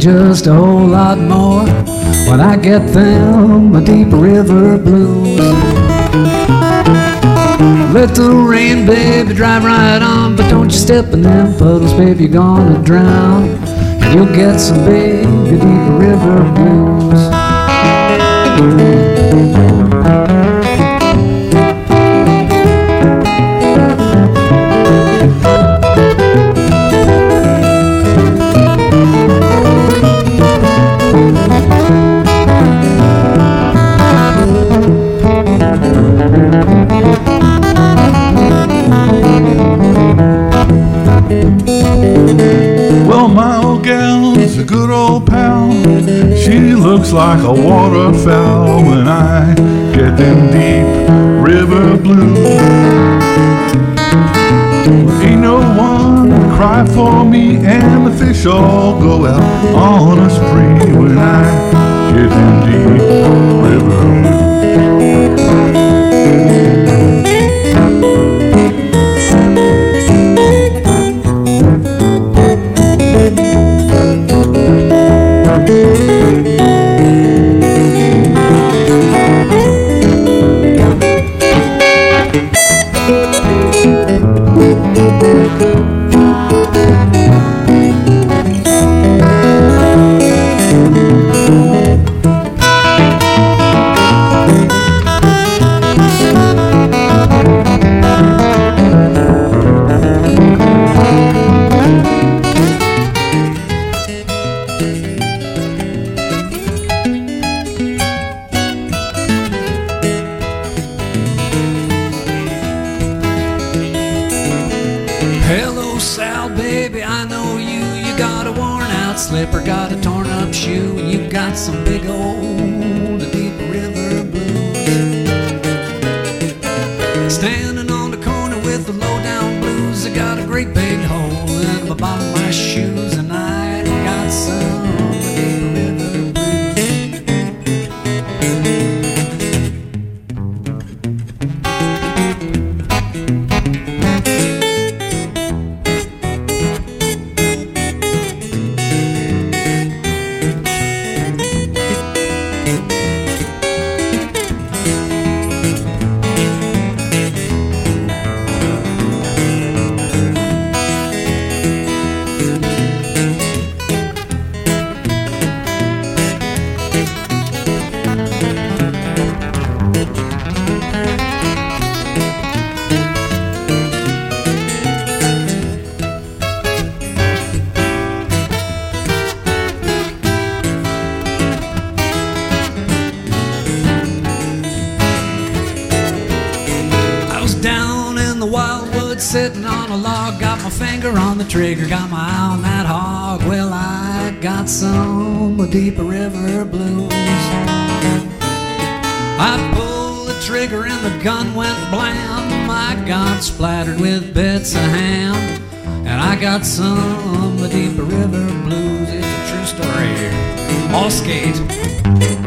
just a whole lot more when I get them deep river blues. Let the rain, baby, drive right on, but don't you step in them puddles, baby, you're gonna drown. And you'll get some big deep river blues. Well, my old gal's a good old pal. She looks like a waterfowl when I get them deep river blues. Ain't no one to cry for me, and the fish all go out on a spree when I get them deep river blues. Hello, Sal, baby, I know you. You got a worn-out slipper, got a torn-up shoe, and you got some big old deep river blues. Standing on the corner with the low-down blues, I got a great big hole in the bottom of my shoes, and I got some deep river blues. Down in the wildwood, sitting on a log, got my finger on the trigger, got my eye on that hog. Well, I got some deep river blues. I pulled the trigger and the gun went blam. I got splattered with bits of ham, and I got some deep river blues. It's a true story. All skate.